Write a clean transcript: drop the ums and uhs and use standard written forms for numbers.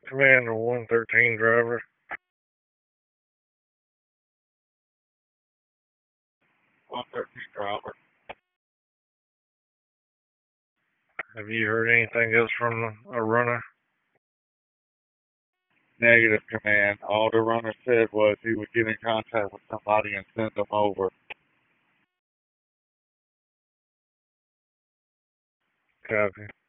Commander 113 driver. Driver. Have you heard anything else from a runner? Negative, command. All the runner said was he would get in contact with somebody and send them over. Copy.